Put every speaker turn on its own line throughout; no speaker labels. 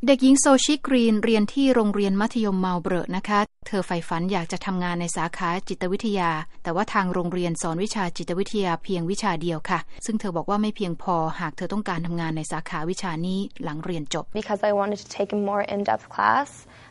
เด็กหญิงโซชิกรีนเรียนที่โรงเรียนมัธยมเมาเบรนะคะเธอใฝ่ฝันอยากจะทำงานในสาขาจิตวิทยาแต่ว่าทางโรงเรียนสอนวิชาจิตวิทยาเพียงวิชาเดียวค่ะซึ่งเธอบอกว่าไม่เพียงพอหากเธอต้องการทำงานในสาขาวิชานี้หลังเรียนจบ
Because I wanted to take a more in-depth class,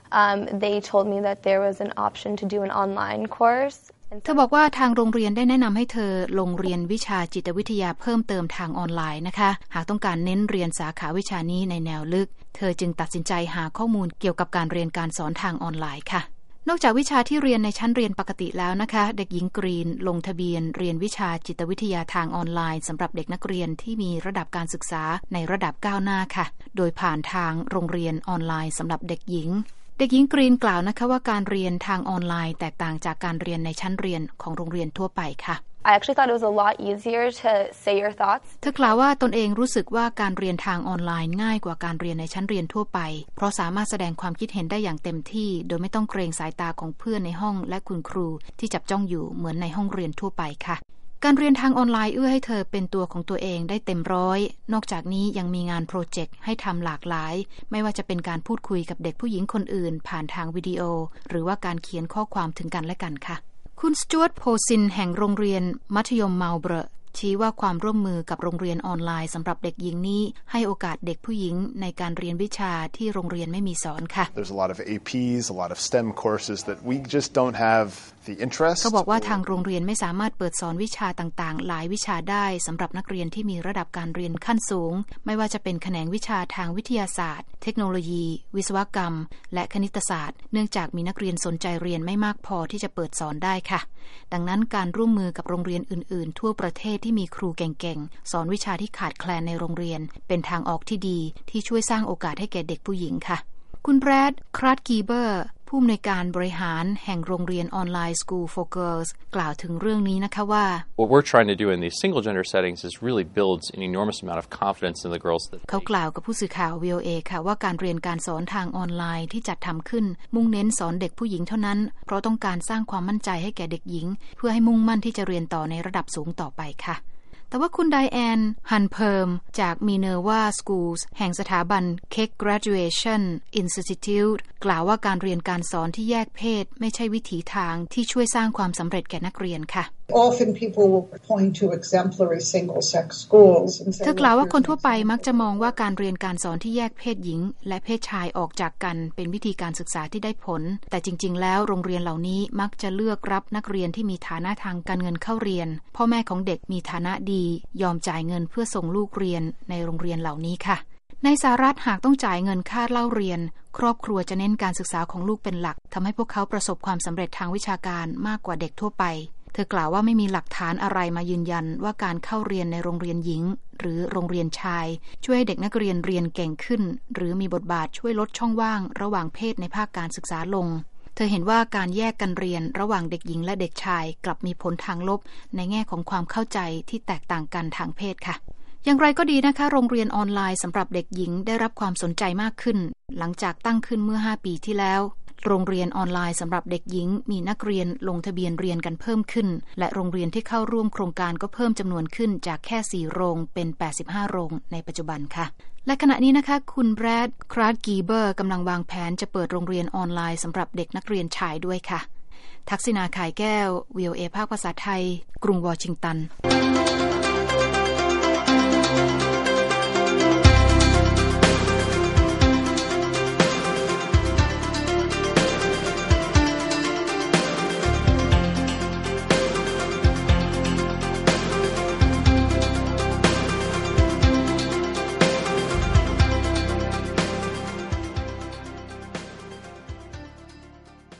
they told me that there was an option to do an online course.
เธอบอกว่าทางโรงเรียนได้แนะนำให้เธอลงเรียนวิชาจิตวิทยาเพิ่มเติมทางออนไลน์นะคะหากต้องการเน้นเรียนสาขาวิชานี้ในแนวลึกเธอจึงตัดสินใจหาข้อมูลเกี่ยวกับการเรียนการสอนทางออนไลน์ค่ะนอกจากวิชาที่เรียนในชั้นเรียนปกติแล้วนะคะเด็กหญิงกรีนลงทะเบียนเรียนวิชาจิตวิทยาทางออนไลน์สำหรับเด็กนักเรียนที่มีระดับการศึกษาในระดับก้าวหน้าค่ะโดยผ่านทางโรงเรียนออนไลน์สำหรับเด็กหญิงกรีนกล่าวนะคะว่าการเรียนทางออนไลน์แตกต่างจากการเรียนในชั้นเรียนของโรงเรียนทั่วไปค่ะ
I actually thought it was a lot easier to say your thoughts
เธอกล่าวว่าตนเองรู้สึกว่าการเรียนทางออนไลน์ง่ายกว่าการเรียนในชั้นเรียนทั่วไปเพราะสามารถแสดงความคิดเห็นได้อย่างเต็มที่โดยไม่ต้องเกรงสายตาของเพื่อนในห้องและคุณครูที่จับจ้องอยู่เหมือนในห้องเรียนทั่วไปค่ะการเรียนทางออนไลน์เอื้อให้เธอเป็นตัวของตัวเองได้เต็มร้อยนอกจากนี้ยังมีงานโปรเจกต์ให้ทำหลากหลายไม่ว่าจะเป็นการพูดคุยกับเด็กผู้หญิงคนอื่นผ่านทางวิดีโอหรือว่าการเขียนข้อความถึงกันและกันค่ะคุณสจ๊วต โพซินแห่งโรงเรียนมัธยมเมาเบรชี้ว่าความร่วมมือกับโรงเรียนออนไลน์สำหรับเด็กหญิงนี้ให้โอกาสเด็กผู้หญิงในการเรียนวิชาที่โรงเรียนไม่มีสอนค่ะ
There's a lot of APs, a lot of STEM courses that we just don't have the interest
เขาบอกว่าทางโรงเรียนไม่สามารถเปิดสอนวิชาต่างๆหลายวิชาได้สำหรับนักเรียนที่มีระดับการเรียนขั้นสูงไม่ว่าจะเป็นแขนงวิชาทางวิทยาศาสตร์เทคโนโลยีวิศวกรรมและคณิตศาสตร์เนื่องจากมีนักเรียนสนใจเรียนไม่มากพอที่จะเปิดสอนได้ค่ะดังนั้นการร่วมมือกับโรงเรียนอื่นๆทั่วประเทศที่มีครูเก่งๆสอนวิชาที่ขาดแคลนในโรงเรียนเป็นทางออกที่ดีที่ช่วยสร้างโอกาสให้แก่เด็กผู้หญิงค่ะคุณแบรด คราดกีเบอร์ผู้อำนวยการบริหารแห่งโรงเรียนออนไลน์ School for Girls กล่าวถึงเรื่องนี้นะคะว่า
What we're trying to do in these single gender settings is really builds an enormous amount of confidence in the girls that
เขากล่าวกับผู้สื่อข่าว VOA ค่ะว่าการเรียนการสอนทางออนไลน์ที่จัดทำขึ้นมุ่งเน้นสอนเด็กผู้หญิงเท่านั้นเพราะต้องการสร้างความมั่นใจให้แก่เด็กหญิงเพื่อให้มุ่งมั่นที่จะเรียนต่อในระดับสูงต่อไปค่ะแต่ว่าคุณไดแอน ฮันเพิร์มจากมีเนอร์วาสคูลส์แห่งสถาบัน Keck Graduation Institute กล่าวว่าการเรียนการสอนที่แยกเพศไม่ใช่วิถีทางที่ช่วยสร้างความสำเร็จแก่นักเรียนค่ะ
Often people will point to exemplary single-sex schools
เธอกล่าวว่าคนทั่วไปมักจะมองว่าการเรียนการสอนที่แยกเพศหญิงและเพศชายออกจากกันเป็นวิธีการศึกษาที่ได้ผลแต่จริงๆแล้วโรงเรียนเหล่านี้มักจะเลือกรับนักเรียนที่มีฐานะทางการเงินเข้าเรียนพ่อแม่ของเด็กมีฐานะดียอมจ่ายเงินเพื่อส่งลูกเรียนในโรงเรียนเหล่านี้ค่ะในสหรัฐหากต้องจ่ายเงินค่าเล่าเรียนครอบครัวจะเน้นการศึกษาของลูกเป็นหลักทำให้พวกเขาประสบความสำเร็จทางวิชาการมากกว่าเด็กทั่วไปเธอกล่าวว่าไม่มีหลักฐานอะไรมายืนยันว่าการเข้าเรียนในโรงเรียนหญิงหรือโรงเรียนชายช่วยให้เด็กนักเรียนเรียนเก่งขึ้นหรือมีบทบาทช่วยลดช่องว่างระหว่างเพศในภาคการศึกษาลงเธอเห็นว่าการแยกกันเรียนระหว่างเด็กหญิงและเด็กชายกลับมีผลทางลบในแง่ของความเข้าใจที่แตกต่างกันทางเพศค่ะอย่างไรก็ดีนะคะโรงเรียนออนไลน์สำหรับเด็กหญิงได้รับความสนใจมากขึ้นหลังจากตั้งขึ้นเมื่อ5 ปีที่แล้วโรงเรียนออนไลน์สำหรับเด็กหญิงมีนักเรียนลงทะเบียนเรียนกันเพิ่มขึ้นและโรงเรียนที่เข้าร่วมโครงการก็เพิ่มจำนวนขึ้นจากแค่4 โรงเป็น85 โรงในปัจจุบันค่ะและขณะนี้นะคะคุณแบรด คราดกีเบอร์กำลังวางแผนจะเปิดโรงเรียนออนไลน์สำหรับเด็กนักเรียนชายด้วยค่ะทักษิณา ข่ายแก้ว VOA ภาคภาษาไทยกรุงวอชิงตัน